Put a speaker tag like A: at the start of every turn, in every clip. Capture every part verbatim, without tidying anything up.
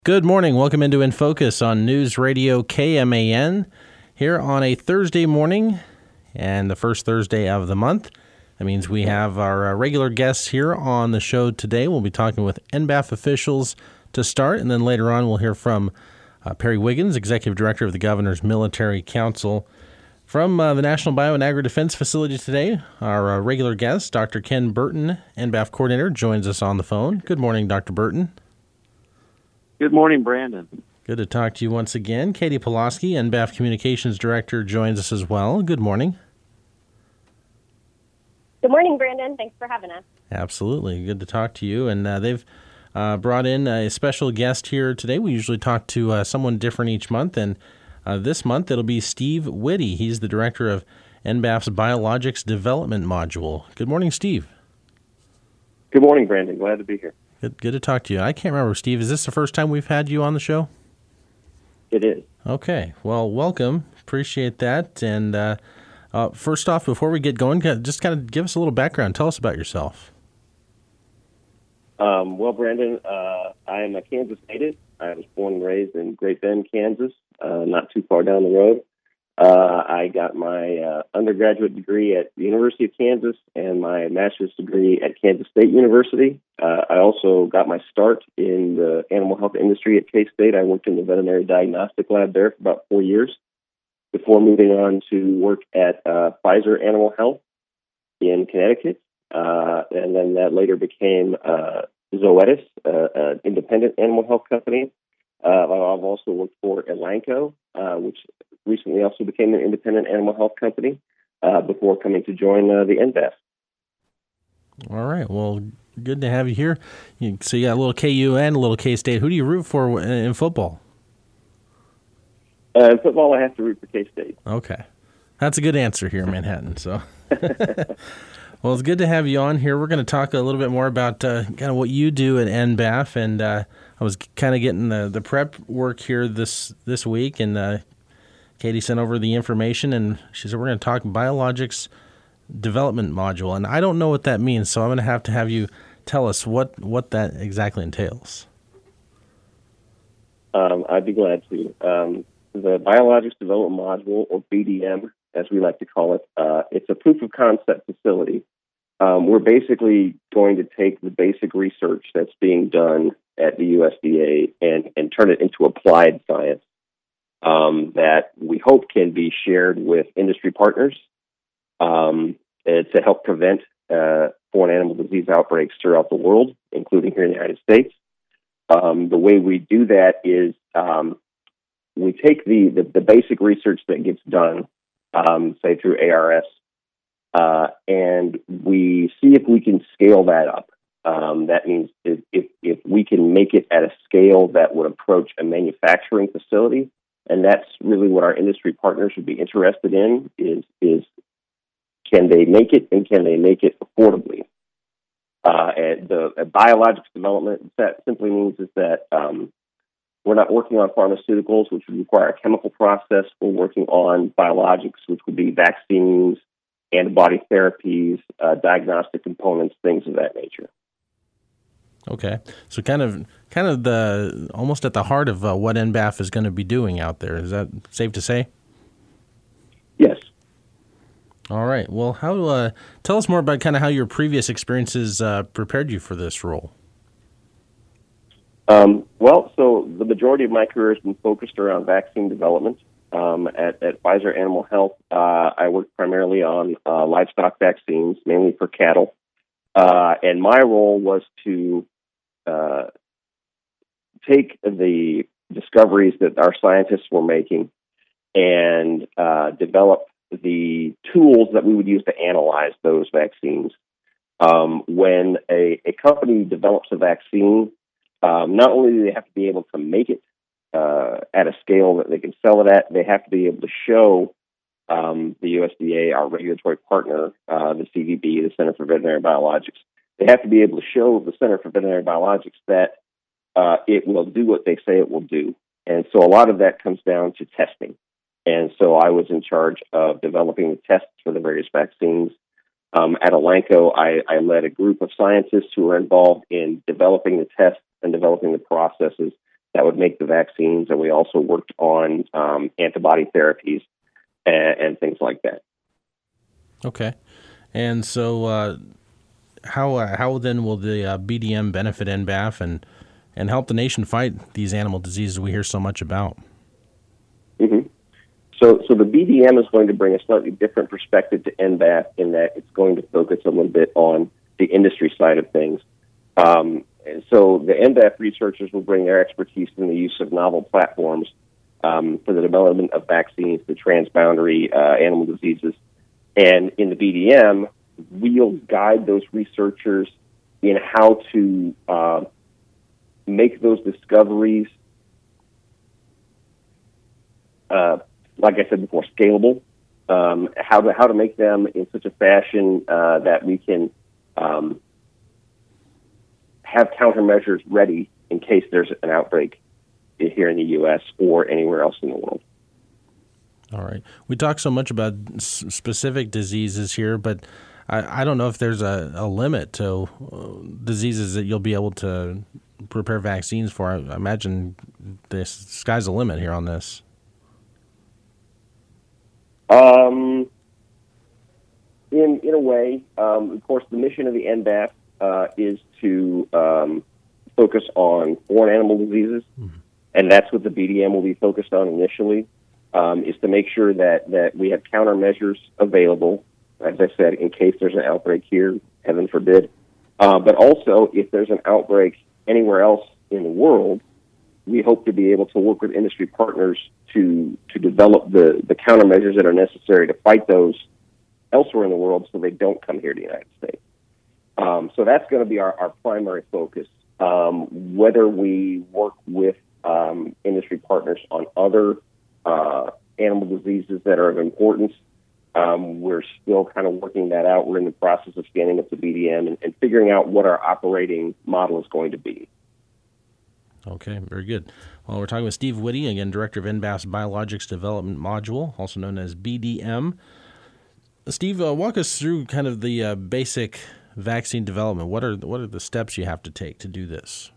A: Good morning. Welcome into In Focus on News Radio K M A N here on a Thursday morning and the first Thursday of the month. That means we have our uh, regular guests here on the show today. We'll be talking with N B A F officials to start, and then later on we'll hear from uh, Perry Wiggins, Executive Director of the Governor's Military Council. From uh, the National Bio and Agri-Defense Facility today, our uh, regular guest, Doctor Ken Burton, N B A F Coordinator, joins us on the phone. Good morning, Doctor Burton.
B: Good morning, Brandon.
A: Good to talk to you once again. Katie Pulaski, N B A F Communications Director, joins us as well. Good morning.
C: Good morning, Brandon. Thanks for having us.
A: Absolutely. Good to talk to you. And uh, they've uh, brought in a special guest here today. We usually talk to uh, someone different each month, and uh, this month it'll be Steve Whitty. He's the Director of N B A F's Biologics Development Module. Good morning, Steve.
B: Good morning, Brandon. Glad to be here.
A: Good, good to talk to you. I can't remember, Steve, is this the first time we've had you on the show?
B: It is.
A: Okay. Well, welcome. Appreciate that. And uh, uh, first off, before we get going, just kind of give us a little background. Tell us about yourself.
B: Um, well, Brandon, uh, I am a Kansas native. I was born and raised in Great Bend, Kansas, uh, not too far down the road. Uh, I got my uh, undergraduate degree at the University of Kansas and my master's degree at Kansas State University. Uh, I also got my start in the animal health industry at K-State. I worked in the veterinary diagnostic lab there for about four years before moving on to work at uh, Pfizer Animal Health in Connecticut. Uh, and then that later became uh, Zoetis, uh, an independent animal health company. Uh, I've also worked for Elanco, uh, which recently also became an independent animal health company uh, before coming to join uh, the N B A F.
A: All right. Well, good to have you here. You, so you got a little K U and a little K-State. Who do you root for in, in football?
B: Uh, in football, I have to root for K-State.
A: Okay. That's a good answer here in Manhattan. So, well, it's good to have you on here. We're going to talk a little bit more about uh, kind of what you do at N B A F, and uh, I was kind of getting the, the prep work here this this week, and uh, Katie sent over the information, and she said we're going to talk biologics development module, and I don't know what that means, so I'm going to have to have you tell us what, what that exactly entails.
B: Um, I'd be glad to. Um, the biologics development module, or B D M, as we like to call it, uh, it's a proof of concept facility. Um, we're basically going to take the basic research that's being done at the U S D A and, and turn it into applied science. Um, that we hope can be shared with industry partners um, to help prevent uh, foreign animal disease outbreaks throughout the world, including here in the United States. Um, the way we do that is um, we take the, the, the basic research that gets done, um, say through A R S, uh, and we see if we can scale that up. Um, that means if, if, if we can make it at a scale that would approach a manufacturing facility. And that's really what our industry partners would be interested in, is, is can they make it, and can they make it affordably? Uh, and the uh, biologics development, that simply means is that um, we're not working on pharmaceuticals, which would require a chemical process. We're working on biologics, which would be vaccines, antibody therapies, uh, diagnostic components, things of that nature.
A: Okay, so kind of, kind of the almost at the heart of uh, what N B A F is going to be doing out there. Is that safe to say?
B: Yes.
A: All right. Well, how uh, tell us more about kind of how your previous experiences uh, prepared you for this role.
B: Um, well, so the majority of my career has been focused around vaccine development. Um, at, at Pfizer Animal Health, uh, I worked primarily on uh, livestock vaccines, mainly for cattle. Uh, and my role was to uh, take the discoveries that our scientists were making and uh, develop the tools that we would use to analyze those vaccines. Um, when a, a company develops a vaccine, um, not only do they have to be able to make it uh, at a scale that they can sell it at, they have to be able to show Um, the U S D A, our regulatory partner, uh, the C V B, the Center for Veterinary Biologics, they have to be able to show the Center for Veterinary Biologics that uh, it will do what they say it will do. And so a lot of that comes down to testing. And so I was in charge of developing the tests for the various vaccines. Um, at Elanco, I, I led a group of scientists who were involved in developing the tests and developing the processes that would make the vaccines. And we also worked on um, antibody therapies and, and things like that.
A: Okay. And so uh, how uh, how then will the uh, B D M benefit N B A F and, and help the nation fight these animal diseases we hear so much about?
B: Mm-hmm. So, so the B D M is going to bring a slightly different perspective to N B A F in that it's going to focus a little bit on the industry side of things. Um, and so the N B A F researchers will bring their expertise in the use of novel platforms um, for the development of vaccines to transboundary uh, animal diseases. And in the B D M, we'll guide those researchers in how to uh, make those discoveries, uh, like I said before, scalable, um, how to how to make them in such a fashion uh, that we can um, have countermeasures ready in case there's an outbreak here in the U S or anywhere else in the world.
A: All right. We talk so much about s- specific diseases here, but I, I don't know if there's a, a limit to uh, diseases that you'll be able to prepare vaccines for. I, I imagine the sky's the limit here on this.
B: Um, in in a way, um, of course, the mission of the N B A F uh, is to um, focus on foreign animal diseases, mm-hmm. and that's what the B D M will be focused on initially. Um, is to make sure that, that we have countermeasures available, as I said, in case there's an outbreak here, heaven forbid. Uh, but also, if there's an outbreak anywhere else in the world, we hope to be able to work with industry partners to to develop the, the countermeasures that are necessary to fight those elsewhere in the world so they don't come here to the United States. Um, so that's going to be our, our primary focus. Um, whether we work with um, industry partners on other Uh, animal diseases that are of importance. Um, we're still kind of working that out. We're in the process of standing up the B D M and, and figuring out what our operating model is going to be.
A: Okay, very good. Well, we're talking with Steve Witte, again, Director of N B A F's Biologics Development Module, also known as B D M. Steve, uh, walk us through kind of the uh, basic vaccine development. What are what are the steps you have to take to do this?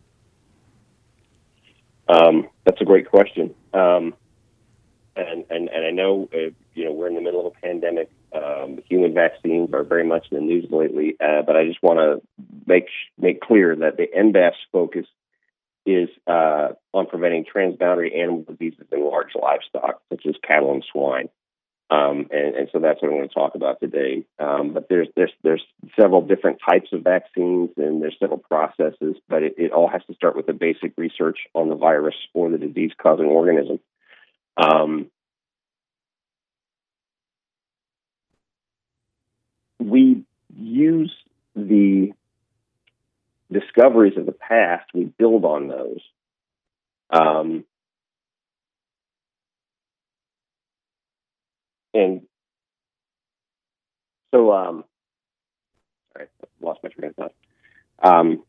B: Um, that's a great question. Um, And, and, and I know, uh, you know, we're in the middle of a pandemic. Um, human vaccines are very much in the news lately, uh, but I just want to make make clear that the N B A F's focus is uh, on preventing transboundary animal diseases in large livestock, such as cattle and swine. Um, and, and so that's what I'm going to talk about today. Um, but there's there's there's several different types of vaccines, and there's several processes, but it, it all has to start with the basic research on the virus or the disease-causing organism. Um, we use the discoveries of the past, we build on those. Um, and so, um, sorry, I lost my train of thought. Um,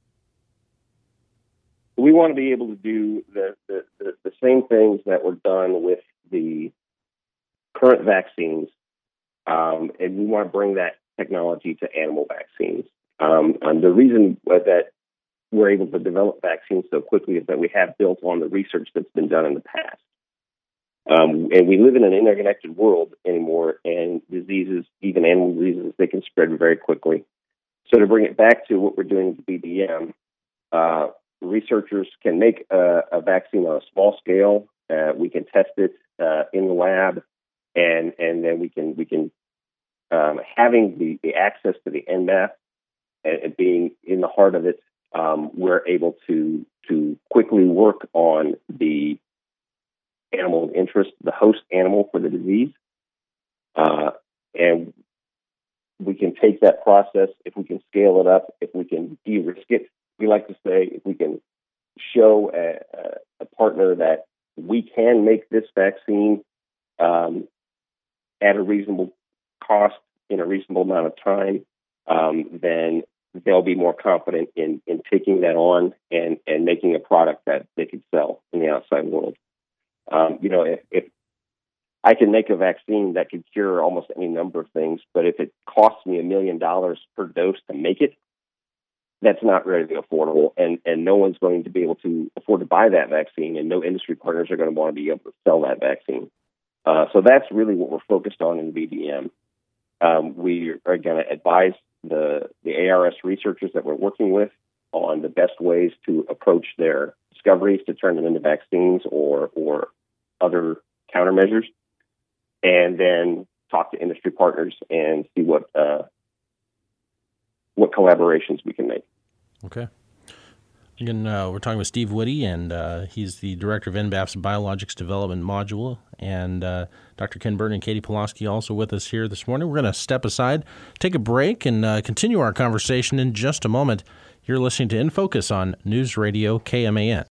B: we want to be able to do the, the, the, the same things that were done with the current vaccines, um, and we want to bring that technology to animal vaccines. Um, and the reason that we're able to develop vaccines so quickly is that we have built on the research that's been done in the past. Um, and we live in an interconnected world anymore, and diseases, even animal diseases, they can spread very quickly. So to bring it back to what we're doing with B D M, uh, researchers can make a, a vaccine on a small scale. Uh, we can test it uh, in the lab, and and then we can we can um, having the, the access to the N B A F and, and being in the heart of it, um, we're able to to quickly work on the animal of interest, the host animal for the disease, uh, and we can take that process. If we can scale it up, if we can de-risk it, we like to say, if we can show a, a partner that we can make this vaccine um, at a reasonable cost in a reasonable amount of time, um, then they'll be more confident in, in taking that on and, and making a product that they can sell in the outside world. Um, you know, if, if I can make a vaccine that could cure almost any number of things, but if it costs me a million dollars per dose to make it, that's not readily affordable, and, and no one's going to be able to afford to buy that vaccine, and no industry partners are going to want to be able to sell that vaccine. Uh, so that's really what we're focused on in V D M. Um, we are going to advise the, the A R S researchers that we're working with on the best ways to approach their discoveries to turn them into vaccines or, or other countermeasures, and then talk to industry partners and see what uh, what collaborations we can make.
A: Okay. Again, uh, we're talking with Steve Whitty, and uh, he's the director of N B A F's Biologics Development Module, and uh, Doctor Ken Burton and Katie Pulaski also with us here this morning. We're going to step aside, take a break, and uh, continue our conversation in just a moment. You're listening to In Focus on News Radio K M A N.